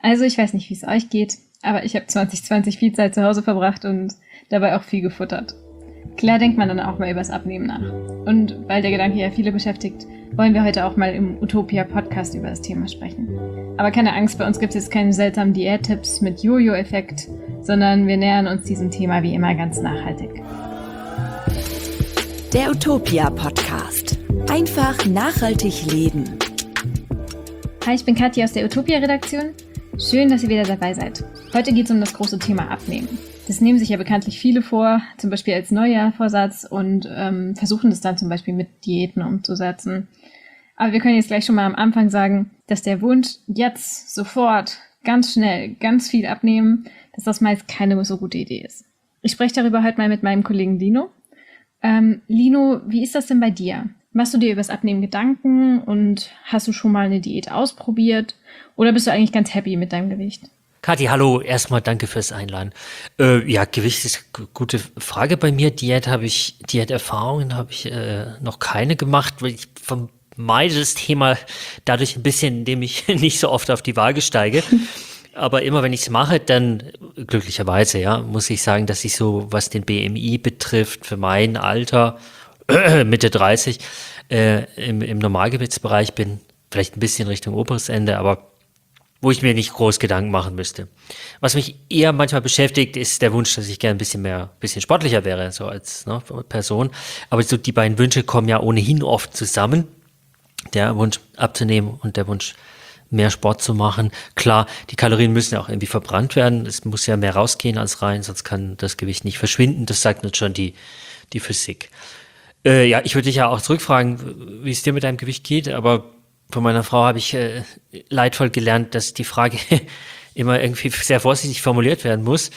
Also ich weiß nicht, wie es euch geht, aber ich habe 2020 viel Zeit zu Hause verbracht und dabei auch viel gefuttert. Klar denkt man dann auch mal übers Abnehmen nach. Und weil der Gedanke ja viele beschäftigt, wollen wir heute auch mal im Utopia-Podcast über das Thema sprechen. Aber keine Angst, bei uns gibt es jetzt keine seltsamen Diättipps mit Jojo-Effekt, sondern wir nähern uns diesem Thema wie immer ganz nachhaltig. Der Utopia-Podcast. Einfach nachhaltig leben. Hi, ich bin Katja aus der Utopia-Redaktion. Schön, dass ihr wieder dabei seid. Heute geht es um das große Thema Abnehmen. Das nehmen sich ja bekanntlich viele vor, zum Beispiel als Neujahrsvorsatz und versuchen das dann zum Beispiel mit Diäten umzusetzen. Aber wir können jetzt gleich schon mal am Anfang sagen, dass der Wunsch, jetzt, sofort, ganz schnell, ganz viel abnehmen, dass das meist keine so gute Idee ist. Ich spreche darüber heute mal mit meinem Kollegen Lino. Lino, wie ist das denn bei dir? Machst du dir übers Abnehmen Gedanken und hast du schon mal eine Diät ausprobiert? Oder bist du eigentlich ganz happy mit deinem Gewicht? Kathi, hallo, erstmal danke fürs Einladen. Gewicht ist eine gute Frage bei mir. Diäterfahrungen habe ich noch keine gemacht, weil ich vermeide das Thema dadurch ein bisschen, indem ich nicht so oft auf die Waage steige. Aber immer wenn ich es mache, dann glücklicherweise, muss ich sagen, dass ich so, was den BMI betrifft, für mein Alter, Mitte 30, im Normalgewichtsbereich bin, vielleicht ein bisschen Richtung oberes Ende, aber wo ich mir nicht groß Gedanken machen müsste. Was mich eher manchmal beschäftigt, ist der Wunsch, dass ich gerne ein bisschen sportlicher wäre, so als Person. Aber so die beiden Wünsche kommen ja ohnehin oft zusammen. Der Wunsch abzunehmen und der Wunsch, mehr Sport zu machen. Klar, die Kalorien müssen ja auch irgendwie verbrannt werden. Es muss ja mehr rausgehen als rein, sonst kann das Gewicht nicht verschwinden. Das sagt uns schon die Physik. Ich würde dich ja auch zurückfragen, wie es dir mit deinem Gewicht geht, aber von meiner Frau habe ich leidvoll gelernt, dass die Frage immer irgendwie sehr vorsichtig formuliert werden muss.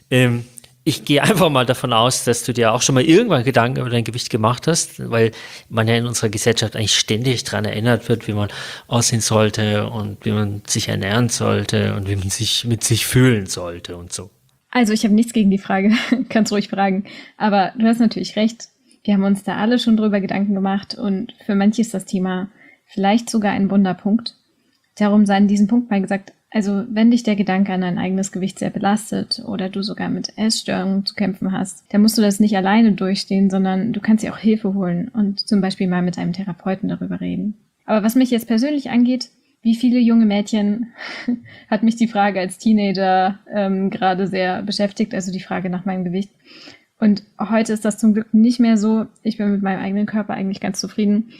Ich gehe einfach mal davon aus, dass du dir auch schon mal irgendwann Gedanken über dein Gewicht gemacht hast, weil man ja in unserer Gesellschaft eigentlich ständig daran erinnert wird, wie man aussehen sollte und wie man sich ernähren sollte und wie man sich mit sich fühlen sollte und so. Also ich habe nichts gegen die Frage, kannst ruhig fragen, aber du hast natürlich recht. Wir haben uns da alle schon drüber Gedanken gemacht und für manche ist das Thema vielleicht sogar ein Wunderpunkt. Darum sei an diesem Punkt mal gesagt, also wenn dich der Gedanke an dein eigenes Gewicht sehr belastet oder du sogar mit Essstörungen zu kämpfen hast, dann musst du das nicht alleine durchstehen, sondern du kannst dir auch Hilfe holen und zum Beispiel mal mit einem Therapeuten darüber reden. Aber was mich jetzt persönlich angeht, wie viele junge Mädchen hat mich die Frage als Teenager gerade sehr beschäftigt, also die Frage nach meinem Gewicht. Und heute ist das zum Glück nicht mehr so. Ich bin mit meinem eigenen Körper eigentlich ganz zufrieden.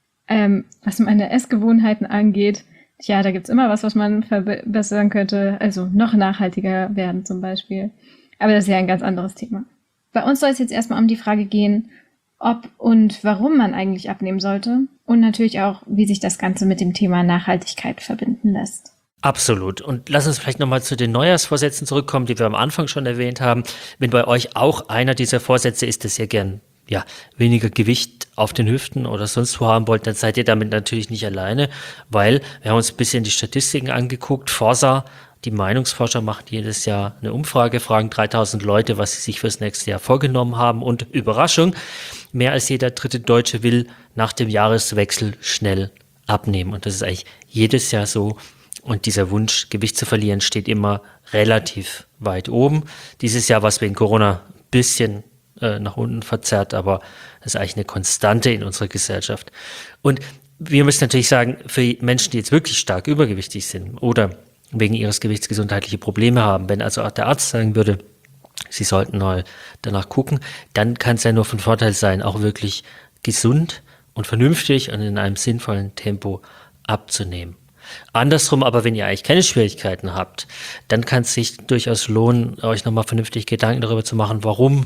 Was meine Essgewohnheiten angeht, da gibt's immer was man verbessern könnte. Also noch nachhaltiger werden zum Beispiel. Aber das ist ja ein ganz anderes Thema. Bei uns soll es jetzt erstmal um die Frage gehen, ob und warum man eigentlich abnehmen sollte. Und natürlich auch, wie sich das Ganze mit dem Thema Nachhaltigkeit verbinden lässt. Absolut. Und lass uns vielleicht nochmal zu den Neujahrsvorsätzen zurückkommen, die wir am Anfang schon erwähnt haben. Wenn bei euch auch einer dieser Vorsätze ist, dass ihr gern weniger Gewicht auf den Hüften oder sonst wo haben wollt, dann seid ihr damit natürlich nicht alleine, weil wir haben uns ein bisschen die Statistiken angeguckt. Forsa, die Meinungsforscher, machen jedes Jahr eine Umfrage, fragen 3000 Leute, was sie sich fürs nächste Jahr vorgenommen haben und Überraschung, mehr als jeder dritte Deutsche will nach dem Jahreswechsel schnell abnehmen und das ist eigentlich jedes Jahr so. Und dieser Wunsch, Gewicht zu verlieren, steht immer relativ weit oben. Dieses Jahr war es wegen Corona ein bisschen nach unten verzerrt, aber das ist eigentlich eine Konstante in unserer Gesellschaft. Und wir müssen natürlich sagen, für Menschen, die jetzt wirklich stark übergewichtig sind oder wegen ihres Gewichts gesundheitliche Probleme haben, wenn also auch der Arzt sagen würde, sie sollten mal danach gucken, dann kann es ja nur von Vorteil sein, auch wirklich gesund und vernünftig und in einem sinnvollen Tempo abzunehmen. Andersrum aber, wenn ihr eigentlich keine Schwierigkeiten habt, dann kann es sich durchaus lohnen, euch nochmal vernünftig Gedanken darüber zu machen, warum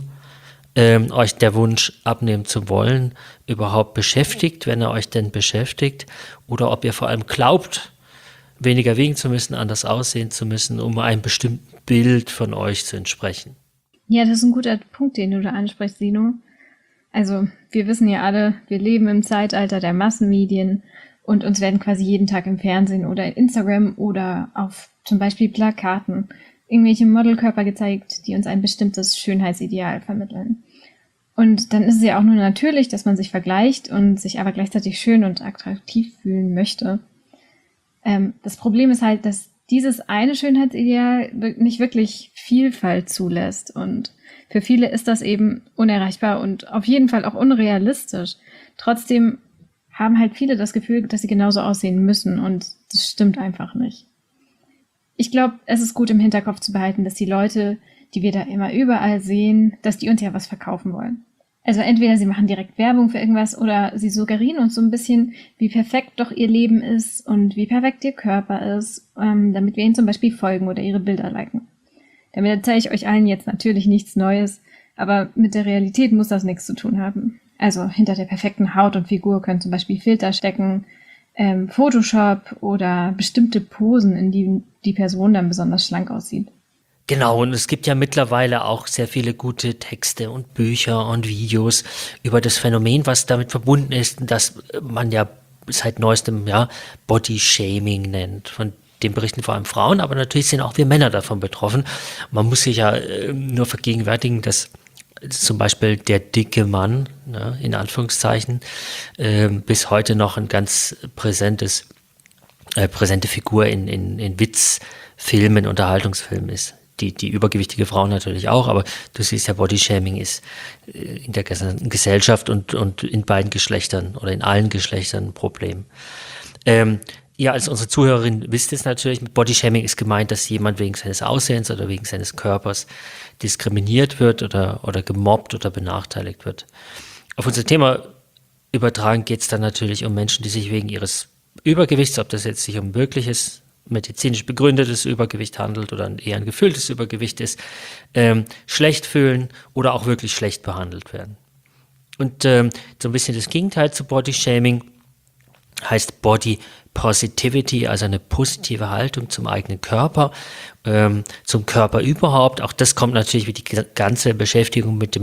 euch der Wunsch abnehmen zu wollen überhaupt beschäftigt, wenn er euch denn beschäftigt, oder ob ihr vor allem glaubt, weniger wiegen zu müssen, anders aussehen zu müssen, um einem bestimmten Bild von euch zu entsprechen. Ja, das ist ein guter Punkt, den du da ansprichst, Sino. Also wir wissen ja alle, wir leben im Zeitalter der Massenmedien und uns werden quasi jeden Tag im Fernsehen oder in Instagram oder auf zum Beispiel Plakaten irgendwelche Modelkörper gezeigt, die uns ein bestimmtes Schönheitsideal vermitteln. Und dann ist es ja auch nur natürlich, dass man sich vergleicht und sich aber gleichzeitig schön und attraktiv fühlen möchte. Das Problem ist halt, dass dieses eine Schönheitsideal nicht wirklich Vielfalt zulässt. Und für viele ist das eben unerreichbar und auf jeden Fall auch unrealistisch. Trotzdem haben halt viele das Gefühl, dass sie genauso aussehen müssen und das stimmt einfach nicht. Ich glaube, es ist gut im Hinterkopf zu behalten, dass die Leute, die wir da immer überall sehen, dass die uns ja was verkaufen wollen. Also entweder sie machen direkt Werbung für irgendwas oder sie suggerieren uns so ein bisschen, wie perfekt doch ihr Leben ist und wie perfekt ihr Körper ist, damit wir ihnen zum Beispiel folgen oder ihre Bilder liken. Damit erzähle ich euch allen jetzt natürlich nichts Neues, aber mit der Realität muss das nichts zu tun haben. Also hinter der perfekten Haut und Figur können zum Beispiel Filter stecken, Photoshop oder bestimmte Posen, in die die Person dann besonders schlank aussieht. Genau, und es gibt ja mittlerweile auch sehr viele gute Texte und Bücher und Videos über das Phänomen, was damit verbunden ist, dass man ja seit neuestem Body-Shaming nennt. Von dem berichten vor allem Frauen, aber natürlich sind auch wir Männer davon betroffen. Man muss sich ja nur vergegenwärtigen, dass zum Beispiel der dicke Mann, in Anführungszeichen, bis heute noch ein ganz präsente Figur in Witzfilmen, Unterhaltungsfilmen ist. Die übergewichtige Frau natürlich auch, aber du siehst ja, Bodyshaming ist in der Gesellschaft und in beiden Geschlechtern oder in allen Geschlechtern ein Problem. Ihr als unsere Zuhörerin wisst es natürlich, mit Bodyshaming ist gemeint, dass jemand wegen seines Aussehens oder wegen seines Körpers diskriminiert wird oder gemobbt oder benachteiligt wird. Auf unser Thema übertragen geht es dann natürlich um Menschen, die sich wegen ihres Übergewichts, ob das jetzt sich um wirkliches medizinisch begründetes Übergewicht handelt oder eher ein gefühltes Übergewicht ist, schlecht fühlen oder auch wirklich schlecht behandelt werden. Und so ein bisschen das Gegenteil zu Bodyshaming heißt Body Positivity, also eine positive Haltung zum eigenen Körper, zum Körper überhaupt. Auch das kommt natürlich wie die ganze Beschäftigung mit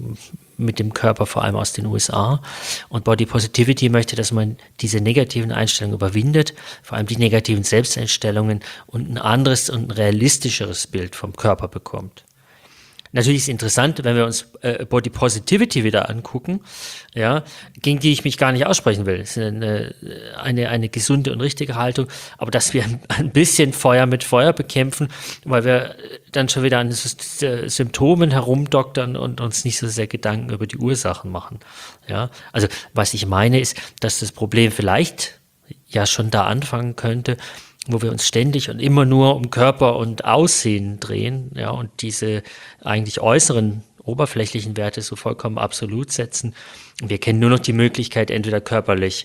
dem Körper, vor allem aus den USA. Und Body Positivity möchte, dass man diese negativen Einstellungen überwindet, vor allem die negativen Selbsteinstellungen und ein anderes und ein realistischeres Bild vom Körper bekommt. Natürlich ist es interessant, wenn wir uns Body Positivity wieder angucken, gegen die ich mich gar nicht aussprechen will. Es ist eine gesunde und richtige Haltung, aber dass wir ein bisschen Feuer mit Feuer bekämpfen, weil wir dann schon wieder an Symptomen herumdoktern und uns nicht so sehr Gedanken über die Ursachen machen. Ja, also was ich meine ist, dass das Problem vielleicht ja schon da anfangen könnte, wo wir uns ständig und immer nur um Körper und Aussehen drehen, und diese eigentlich äußeren, oberflächlichen Werte so vollkommen absolut setzen. Und wir kennen nur noch die Möglichkeit, entweder körperlich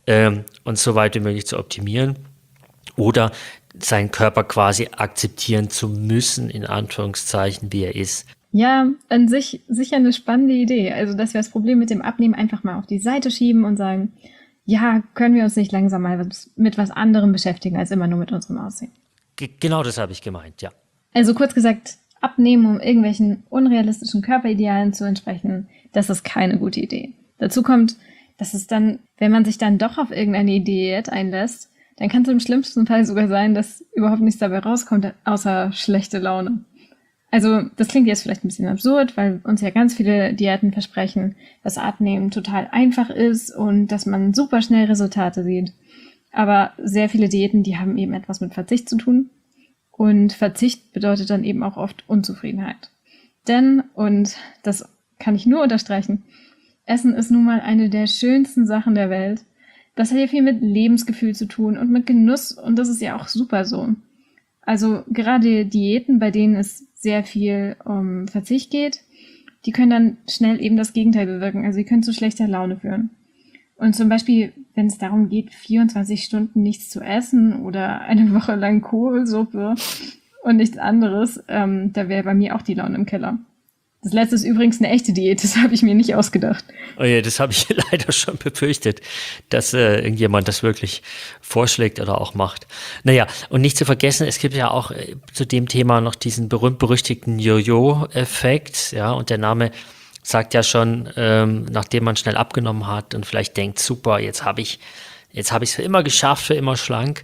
uns so weit wie möglich zu optimieren oder seinen Körper quasi akzeptieren zu müssen, in Anführungszeichen, wie er ist. Ja, an sich sicher eine spannende Idee. Also, dass wir das Problem mit dem Abnehmen einfach mal auf die Seite schieben und sagen, ja, können wir uns nicht langsam mal mit was anderem beschäftigen, als immer nur mit unserem Aussehen. Genau das habe ich gemeint, ja. Also kurz gesagt, abnehmen, um irgendwelchen unrealistischen Körperidealen zu entsprechen, das ist keine gute Idee. Dazu kommt, dass es dann, wenn man sich dann doch auf irgendeine Diät einlässt, dann kann es im schlimmsten Fall sogar sein, dass überhaupt nichts dabei rauskommt, außer schlechte Laune. Also das klingt jetzt vielleicht ein bisschen absurd, weil uns ja ganz viele Diäten versprechen, dass Abnehmen total einfach ist und dass man super schnell Resultate sieht. Aber sehr viele Diäten, die haben eben etwas mit Verzicht zu tun. Und Verzicht bedeutet dann eben auch oft Unzufriedenheit. Denn, und das kann ich nur unterstreichen, Essen ist nun mal eine der schönsten Sachen der Welt. Das hat ja viel mit Lebensgefühl zu tun und mit Genuss und das ist ja auch super so. Also gerade Diäten, bei denen es sehr viel um Verzicht geht, die können dann schnell eben das Gegenteil bewirken. Also die können zu schlechter Laune führen. Und zum Beispiel, wenn es darum geht, 24 Stunden nichts zu essen oder eine Woche lang Kohlsuppe und nichts anderes, da wäre bei mir auch die Laune im Keller. Das letzte ist übrigens eine echte Diät, das habe ich mir nicht ausgedacht. Oh ja, das habe ich leider schon befürchtet, dass irgendjemand das wirklich vorschlägt oder auch macht. Naja, und nicht zu vergessen, es gibt ja auch zu dem Thema noch diesen berühmt-berüchtigten Jojo-Effekt, und der Name sagt ja schon, nachdem man schnell abgenommen hat und vielleicht denkt, super, jetzt habe ich es für immer geschafft, für immer schlank,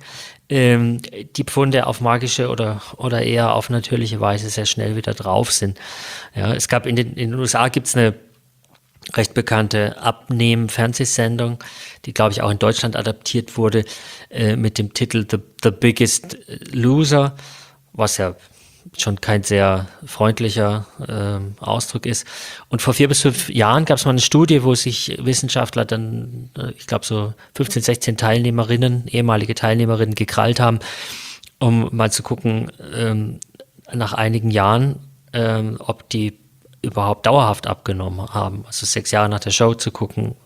die Pfunde auf magische oder eher auf natürliche Weise sehr schnell wieder drauf sind. Ja, es gab in den USA gibt es eine recht bekannte Abnehmen-Fernsehsendung, die, glaube ich, auch in Deutschland adaptiert wurde, mit dem Titel The Biggest Loser, was ja schon kein sehr freundlicher Ausdruck ist. Und vor 4 bis 5 Jahren gab es mal eine Studie, wo sich Wissenschaftler dann, ich glaube so 15, 16 ehemalige Teilnehmerinnen gekrallt haben, um mal zu gucken, nach einigen Jahren, ob die überhaupt dauerhaft abgenommen haben. Also 6 Jahre nach der Show zu gucken,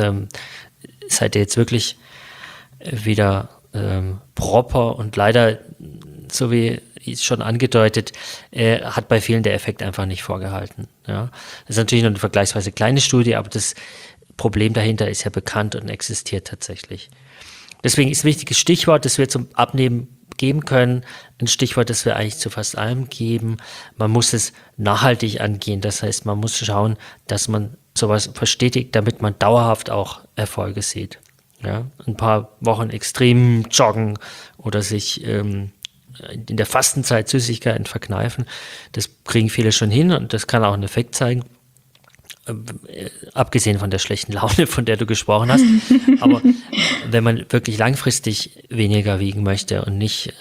seid ihr jetzt wirklich wieder proper, und leider, so wie schon angedeutet, hat bei vielen der Effekt einfach nicht vorgehalten. Ja. Das ist natürlich noch eine vergleichsweise kleine Studie, aber das Problem dahinter ist ja bekannt und existiert tatsächlich. Deswegen ist ein wichtiges Stichwort, das wir zum Abnehmen geben können, ein Stichwort, das wir eigentlich zu fast allem geben: man muss es nachhaltig angehen. Das heißt, man muss schauen, dass man sowas verstetigt, damit man dauerhaft auch Erfolge sieht. Ja, ein paar Wochen extrem joggen oder sich in der Fastenzeit Süßigkeiten verkneifen, das kriegen viele schon hin, und das kann auch einen Effekt zeigen. Abgesehen von der schlechten Laune, von der du gesprochen hast. Aber wenn man wirklich langfristig weniger wiegen möchte und nicht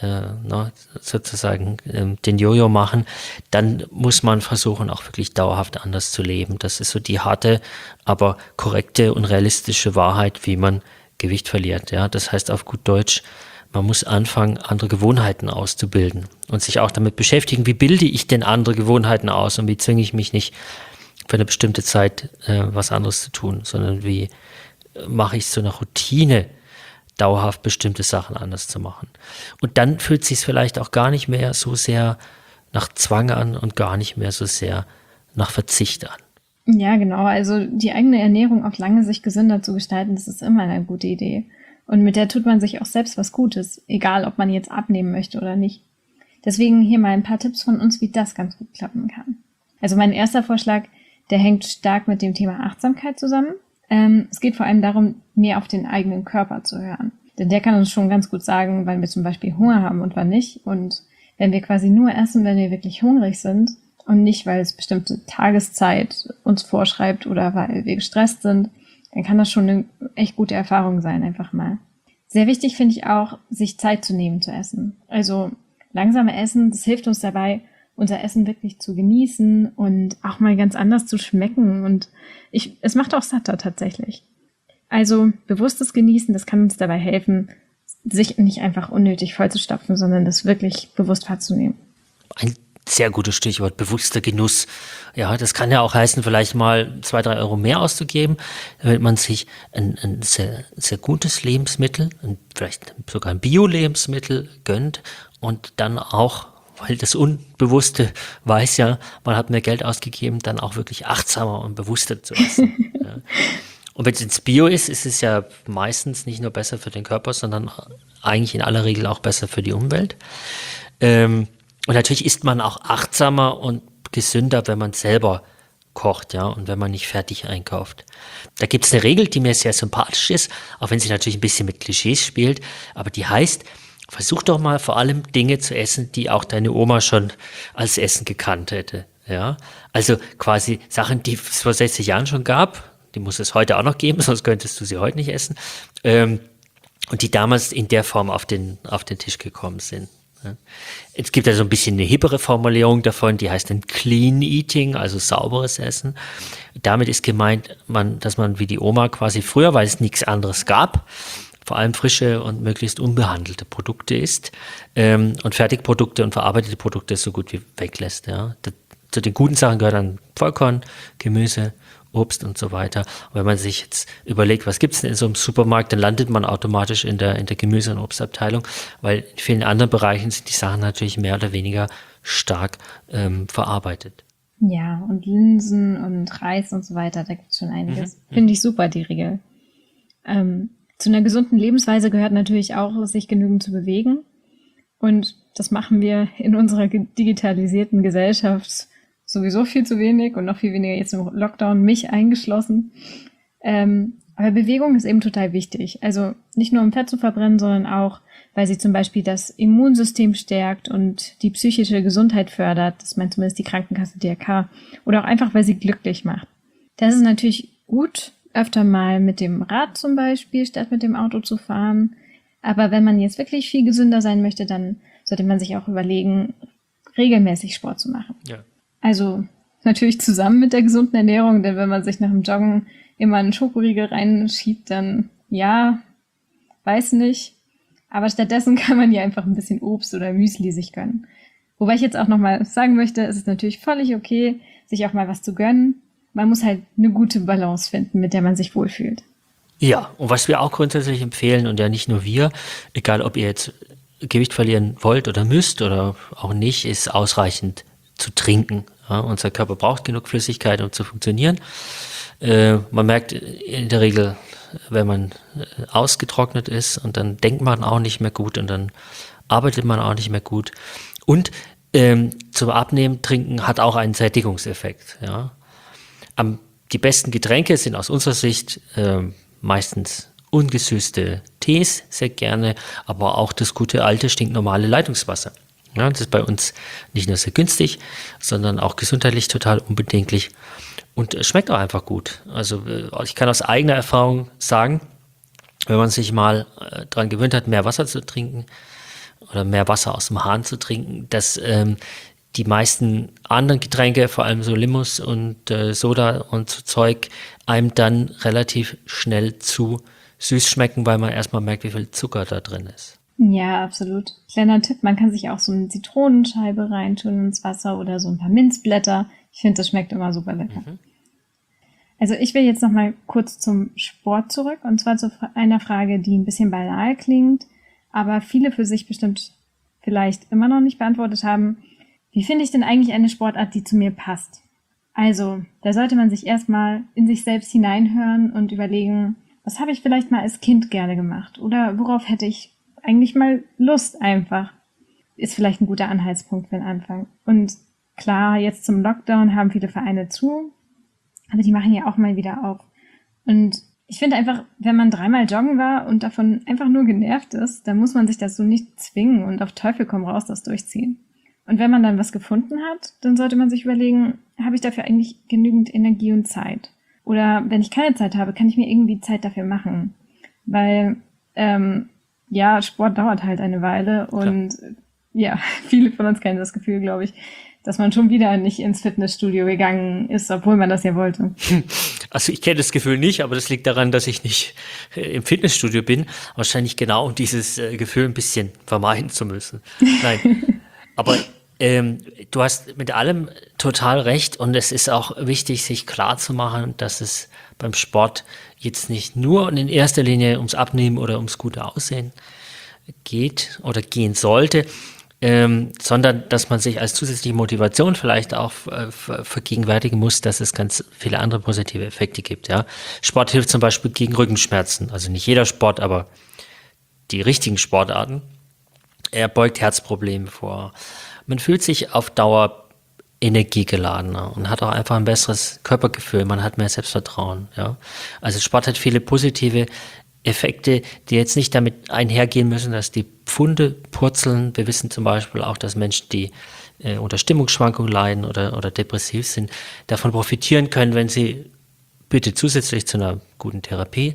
sozusagen den Jojo machen, dann muss man versuchen, auch wirklich dauerhaft anders zu leben. Das ist so die harte, aber korrekte und realistische Wahrheit, wie man Gewicht verliert. Ja? Das heißt auf gut Deutsch, man muss anfangen, andere Gewohnheiten auszubilden und sich auch damit beschäftigen, wie bilde ich denn andere Gewohnheiten aus und wie zwinge ich mich nicht für eine bestimmte Zeit was anderes zu tun, sondern wie mache ich es zu einer Routine, dauerhaft bestimmte Sachen anders zu machen. Und dann fühlt es sich vielleicht auch gar nicht mehr so sehr nach Zwang an und gar nicht mehr so sehr nach Verzicht an. Ja, genau. Also die eigene Ernährung auf lange Sicht gesünder zu gestalten, das ist immer eine gute Idee. Und mit der tut man sich auch selbst was Gutes, egal ob man jetzt abnehmen möchte oder nicht. Deswegen hier mal ein paar Tipps von uns, wie das ganz gut klappen kann. Also mein erster Vorschlag, der hängt stark mit dem Thema Achtsamkeit zusammen. Es geht vor allem darum, mehr auf den eigenen Körper zu hören. Denn der kann uns schon ganz gut sagen, wann wir zum Beispiel Hunger haben und wann nicht. Und wenn wir quasi nur essen, wenn wir wirklich hungrig sind und nicht, weil es bestimmte Tageszeit uns vorschreibt oder weil wir gestresst sind, dann kann das schon eine echt gute Erfahrung sein, einfach mal. Sehr wichtig finde ich auch, sich Zeit zu nehmen zu essen. Also langsame Essen, das hilft uns dabei, unser Essen wirklich zu genießen und auch mal ganz anders zu schmecken. Und es macht auch satter tatsächlich. Also bewusstes Genießen, das kann uns dabei helfen, sich nicht einfach unnötig vollzustopfen, sondern das wirklich bewusst wahrzunehmen. Ein sehr gutes Stichwort, bewusster Genuss. Ja, das kann ja auch heißen, vielleicht mal 2, 3 Euro mehr auszugeben, damit man sich ein sehr, sehr gutes Lebensmittel, vielleicht sogar ein Bio-Lebensmittel gönnt und dann auch, weil das Unbewusste weiß ja, man hat mehr Geld ausgegeben, dann auch wirklich achtsamer und bewusster zu essen. Ja. Und wenn es ins Bio ist, ist es ja meistens nicht nur besser für den Körper, sondern eigentlich in aller Regel auch besser für die Umwelt. Und natürlich ist man auch achtsamer und gesünder, wenn man selber kocht, ja, und wenn man nicht fertig einkauft. Da gibt es eine Regel, die mir sehr sympathisch ist, auch wenn sie natürlich ein bisschen mit Klischees spielt, aber die heißt: Versuch doch mal vor allem Dinge zu essen, die auch deine Oma schon als Essen gekannt hätte. Ja? Also quasi Sachen, die es vor 60 Jahren schon gab, die muss es heute auch noch geben, sonst könntest du sie heute nicht essen, und die damals in der Form auf den Tisch gekommen sind. Ja? Es gibt ja so ein bisschen eine hippere Formulierung davon, die heißt dann Clean Eating, also sauberes Essen. Damit ist gemeint, dass man wie die Oma quasi früher, weil es nichts anderes gab, vor allem frische und möglichst unbehandelte Produkte isst und Fertigprodukte und verarbeitete Produkte so gut wie weglässt. Ja. Zu den guten Sachen gehört dann Vollkorn, Gemüse, Obst und so weiter. Und wenn man sich jetzt überlegt, was gibt es denn in so einem Supermarkt, dann landet man automatisch in der Gemüse- und Obstabteilung, weil in vielen anderen Bereichen sind die Sachen natürlich mehr oder weniger stark verarbeitet. Ja, und Linsen und Reis und so weiter, da gibt es schon einiges. Finde ich super, die Regel. Zu einer gesunden Lebensweise gehört natürlich auch, sich genügend zu bewegen. Und das machen wir in unserer digitalisierten Gesellschaft sowieso viel zu wenig und noch viel weniger jetzt im Lockdown, mich eingeschlossen. Aber Bewegung ist eben total wichtig. Also nicht nur um Fett zu verbrennen, sondern auch, weil sie zum Beispiel das Immunsystem stärkt und die psychische Gesundheit fördert. Das meint zumindest die Krankenkasse DRK. Oder auch einfach, weil sie glücklich macht. Das ist natürlich gut, öfter mal mit dem Rad zum Beispiel, statt mit dem Auto zu fahren. Aber wenn man jetzt wirklich viel gesünder sein möchte, dann sollte man sich auch überlegen, regelmäßig Sport zu machen. Ja. Also natürlich zusammen mit der gesunden Ernährung, denn wenn man sich nach dem Joggen immer einen Schokoriegel reinschiebt, dann ja, weiß nicht. Aber stattdessen kann man ja einfach ein bisschen Obst oder Müsli sich gönnen. Wobei ich jetzt auch nochmal sagen möchte, es ist natürlich völlig okay, sich auch mal was zu gönnen. Man muss halt eine gute Balance finden, mit der man sich wohlfühlt. Ja, und was wir auch grundsätzlich empfehlen, und ja nicht nur wir, egal ob ihr jetzt Gewicht verlieren wollt oder müsst oder auch nicht, ist ausreichend zu trinken. Ja, unser Körper braucht genug Flüssigkeit, um zu funktionieren. Man merkt in der Regel, wenn man ausgetrocknet ist, und dann denkt man auch nicht mehr gut und dann arbeitet man auch nicht mehr gut. Und zum Abnehmen, Trinken hat auch einen Sättigungseffekt. Ja. Die besten Getränke sind aus unserer Sicht meistens ungesüßte Tees, sehr gerne, aber auch das gute alte stinknormale Leitungswasser. Ja, das ist bei uns nicht nur sehr günstig, sondern auch gesundheitlich total unbedenklich und schmeckt auch einfach gut. Also ich kann aus eigener Erfahrung sagen, wenn man sich mal daran gewöhnt hat, mehr Wasser zu trinken oder mehr Wasser aus dem Hahn zu trinken, dass die meisten anderen Getränke, vor allem so Limos und Soda und so Zeug, einem dann relativ schnell zu süß schmecken, weil man erstmal merkt, wie viel Zucker da drin ist. Ja, absolut. Kleiner Tipp, man kann sich auch so eine Zitronenscheibe reintun ins Wasser oder so ein paar Minzblätter. Ich finde, das schmeckt immer super lecker. Also ich will jetzt nochmal kurz zum Sport zurück, und zwar zu einer Frage, die ein bisschen banal klingt, aber viele für sich bestimmt vielleicht immer noch nicht beantwortet haben. Wie finde ich denn eigentlich eine Sportart, die zu mir passt? Also, da sollte man sich erstmal in sich selbst hineinhören und überlegen, was habe ich vielleicht mal als Kind gerne gemacht? Oder worauf hätte ich eigentlich mal Lust einfach? Ist vielleicht ein guter Anhaltspunkt für den Anfang. Und klar, jetzt zum Lockdown haben viele Vereine zu, aber die machen ja auch mal wieder auf. Und ich finde einfach, wenn man 3-mal joggen war und davon einfach nur genervt ist, dann muss man sich das so nicht zwingen und auf Teufel komm raus das durchziehen. Und wenn man dann was gefunden hat, dann sollte man sich überlegen, habe ich dafür eigentlich genügend Energie und Zeit? Oder wenn ich keine Zeit habe, kann ich mir irgendwie Zeit dafür machen? Weil, Sport dauert halt eine Weile und ja, viele von uns kennen das Gefühl, glaube ich, dass man schon wieder nicht ins Fitnessstudio gegangen ist, obwohl man das ja wollte. Also ich kenne das Gefühl nicht, aber das liegt daran, dass ich nicht im Fitnessstudio bin. Wahrscheinlich genau, um dieses Gefühl ein bisschen vermeiden zu müssen. Nein, aber du hast mit allem total recht, und es ist auch wichtig, sich klar zu machen, dass es beim Sport jetzt nicht nur und in erster Linie ums Abnehmen oder ums gute Aussehen geht oder gehen sollte, sondern dass man sich als zusätzliche Motivation vielleicht auch vergegenwärtigen muss, dass es ganz viele andere positive Effekte gibt. Ja? Sport hilft zum Beispiel gegen Rückenschmerzen, also nicht jeder Sport, aber die richtigen Sportarten. Er beugt Herzprobleme vor. Man fühlt sich auf Dauer energiegeladener und hat auch einfach ein besseres Körpergefühl. Man hat mehr Selbstvertrauen. Ja? Also Sport hat viele positive Effekte, die jetzt nicht damit einhergehen müssen, dass die Pfunde purzeln. Wir wissen zum Beispiel auch, dass Menschen, die unter Stimmungsschwankungen leiden oder depressiv sind, davon profitieren können, wenn sie bitte zusätzlich zu einer guten Therapie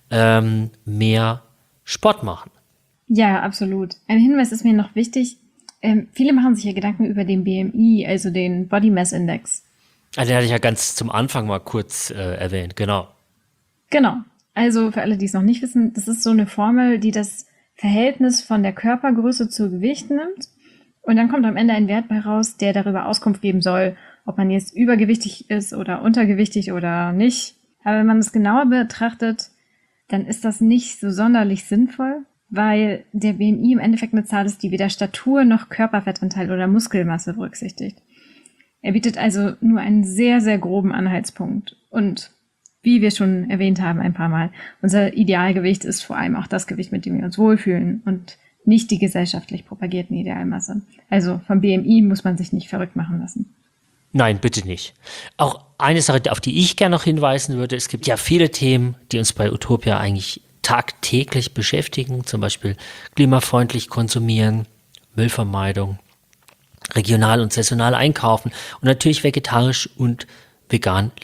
mehr Sport machen. Ja, absolut. Ein Hinweis ist mir noch wichtig. Viele machen sich ja Gedanken über den BMI, also den Body Mass Index. Also den hatte ich ja ganz zum Anfang mal kurz erwähnt, genau. Genau. Also für alle, die es noch nicht wissen, das ist so eine Formel, die das Verhältnis von der Körpergröße zu Gewicht nimmt. Und dann kommt am Ende ein Wert bei raus, der darüber Auskunft geben soll, ob man jetzt übergewichtig ist oder untergewichtig oder nicht. Aber wenn man das genauer betrachtet, dann ist das nicht so sonderlich sinnvoll, weil der BMI im Endeffekt eine Zahl ist, die weder Statur noch Körperfettanteil oder Muskelmasse berücksichtigt. Er bietet also nur einen sehr, sehr groben Anhaltspunkt. Und wie wir schon erwähnt haben ein paar Mal, unser Idealgewicht ist vor allem auch das Gewicht, mit dem wir uns wohlfühlen und nicht die gesellschaftlich propagierten Idealmasse. Also vom BMI muss man sich nicht verrückt machen lassen. Nein, bitte nicht. Auch eine Sache, auf die ich gerne noch hinweisen würde, es gibt ja viele Themen, die uns bei Utopia eigentlich tagtäglich beschäftigen, zum Beispiel klimafreundlich konsumieren, Müllvermeidung, regional und saisonal einkaufen und natürlich vegetarisch und vegan leben.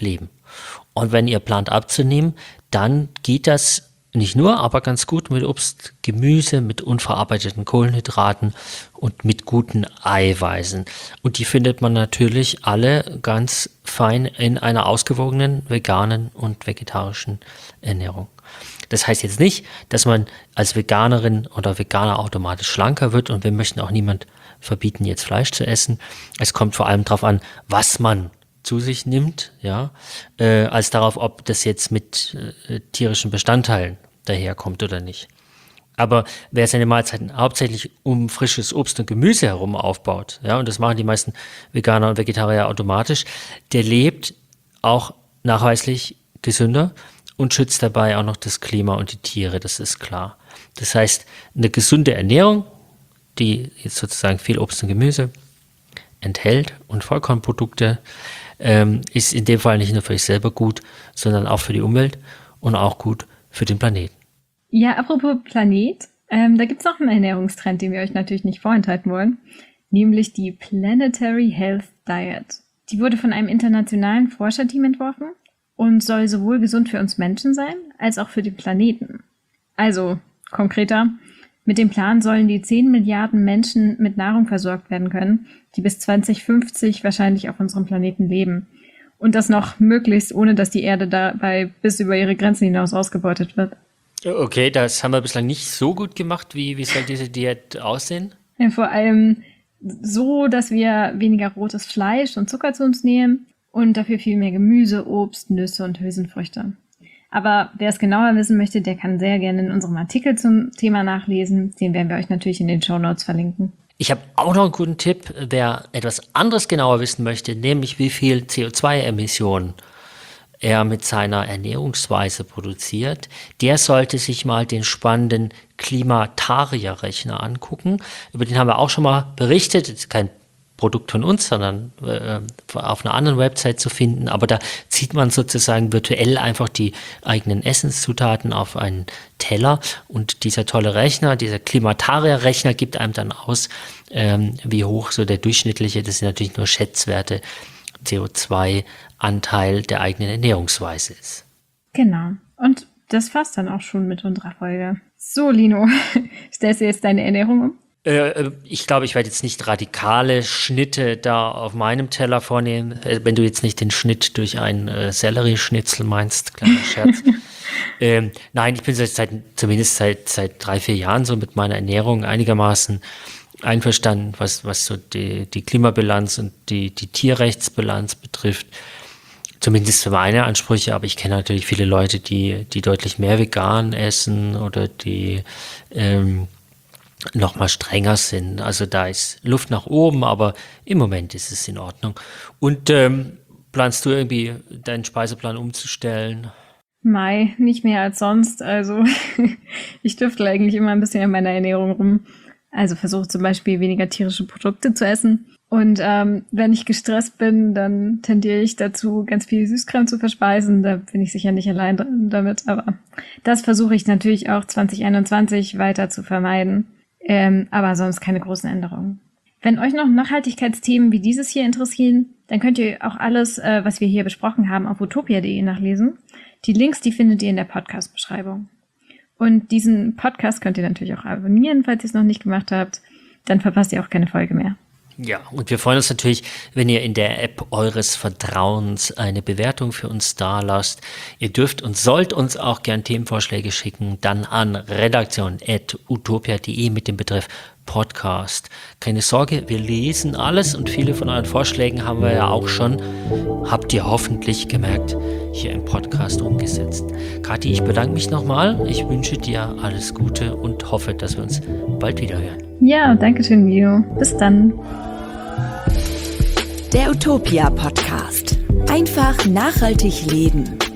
Und wenn ihr plant abzunehmen, dann geht das nicht nur, aber ganz gut mit Obst, Gemüse, mit unverarbeiteten Kohlenhydraten und mit guten Eiweißen. Und die findet man natürlich alle ganz fein in einer ausgewogenen veganen und vegetarischen Ernährung. Das heißt jetzt nicht, dass man als Veganerin oder Veganer automatisch schlanker wird, und wir möchten auch niemand verbieten, jetzt Fleisch zu essen. Es kommt vor allem darauf an, was man zu sich nimmt, ja, als darauf, ob das jetzt mit tierischen Bestandteilen daherkommt oder nicht. Aber wer seine Mahlzeiten hauptsächlich um frisches Obst und Gemüse herum aufbaut, ja, und das machen die meisten Veganer und Vegetarier automatisch, der lebt auch nachweislich gesünder und schützt dabei auch noch das Klima und die Tiere, das ist klar. Das heißt, eine gesunde Ernährung, die jetzt sozusagen viel Obst und Gemüse enthält und Vollkornprodukte, ist in dem Fall nicht nur für euch selber gut, sondern auch für die Umwelt und auch gut für den Planeten. Ja, apropos Planet, da gibt's noch einen Ernährungstrend, den wir euch natürlich nicht vorenthalten wollen, nämlich die Planetary Health Diet. Die wurde von einem internationalen Forscherteam entworfen und soll sowohl gesund für uns Menschen sein, als auch für den Planeten. Also, konkreter, mit dem Plan sollen die 10 Milliarden Menschen mit Nahrung versorgt werden können, die bis 2050 wahrscheinlich auf unserem Planeten leben. Und das noch möglichst, ohne dass die Erde dabei bis über ihre Grenzen hinaus ausgebeutet wird. Okay, das haben wir bislang nicht so gut gemacht. Wie soll diese Diät aussehen? Ja, vor allem so, dass wir weniger rotes Fleisch und Zucker zu uns nehmen und dafür viel mehr Gemüse, Obst, Nüsse und Hülsenfrüchte. Aber wer es genauer wissen möchte, der kann sehr gerne in unserem Artikel zum Thema nachlesen. Den werden wir euch natürlich in den Shownotes verlinken. Ich habe auch noch einen guten Tipp, wer etwas anderes genauer wissen möchte, nämlich wie viel CO2-Emissionen er mit seiner Ernährungsweise produziert, der sollte sich mal den spannenden Klimataria-Rechner angucken. Über den haben wir auch schon mal berichtet. Das ist kein Produkt von uns, sondern auf einer anderen Website zu finden. Aber da zieht man sozusagen virtuell einfach die eigenen Essenszutaten auf einen Teller. Und dieser tolle Rechner, dieser Klimataria-Rechner, gibt einem dann aus, wie hoch so der durchschnittliche, das sind natürlich nur Schätzwerte, CO2-Anteil der eigenen Ernährungsweise ist. Genau. Und das fasst dann auch schon mit unserer Folge. So, Lino, stellst du jetzt deine Ernährung um? Ich glaube, ich werde jetzt nicht radikale Schnitte da auf meinem Teller vornehmen, wenn du jetzt nicht den Schnitt durch einen Sellerieschnitzel meinst, kleiner Scherz. Nein, ich bin zumindest seit 3-4 Jahren so mit meiner Ernährung einigermaßen einverstanden, was so die Klimabilanz und die Tierrechtsbilanz betrifft. Zumindest für meine Ansprüche, aber ich kenne natürlich viele Leute, die deutlich mehr vegan essen oder die noch mal strenger sind. Also da ist Luft nach oben, aber im Moment ist es in Ordnung. Und planst du irgendwie deinen Speiseplan umzustellen? Mai, nicht mehr als sonst. Also ich tüftle eigentlich immer ein bisschen an meiner Ernährung rum. Also versuche zum Beispiel weniger tierische Produkte zu essen. Und wenn ich gestresst bin, dann tendiere ich dazu, ganz viel Süßkram zu verspeisen. Da bin ich sicher nicht allein damit. Aber das versuche ich natürlich auch 2021 weiter zu vermeiden. Aber sonst keine großen Änderungen. Wenn euch noch Nachhaltigkeitsthemen wie dieses hier interessieren, dann könnt ihr auch alles, was wir hier besprochen haben, auf utopia.de nachlesen. Die Links, die findet ihr in der Podcast-Beschreibung. Und diesen Podcast könnt ihr natürlich auch abonnieren, falls ihr es noch nicht gemacht habt. Dann verpasst ihr auch keine Folge mehr. Ja, und wir freuen uns natürlich, wenn ihr in der App eures Vertrauens eine Bewertung für uns dalasst. Ihr dürft und sollt uns auch gern Themenvorschläge schicken, dann an redaktion@utopia.de mit dem Betreff Podcast. Keine Sorge, wir lesen alles und viele von euren Vorschlägen haben wir ja auch schon, habt ihr hoffentlich gemerkt, hier im Podcast umgesetzt. Kathi, ich bedanke mich nochmal. Ich wünsche dir alles Gute und hoffe, dass wir uns bald wieder hören. Ja, danke schön, Lino. Bis dann. Der Utopia Podcast. Einfach nachhaltig leben.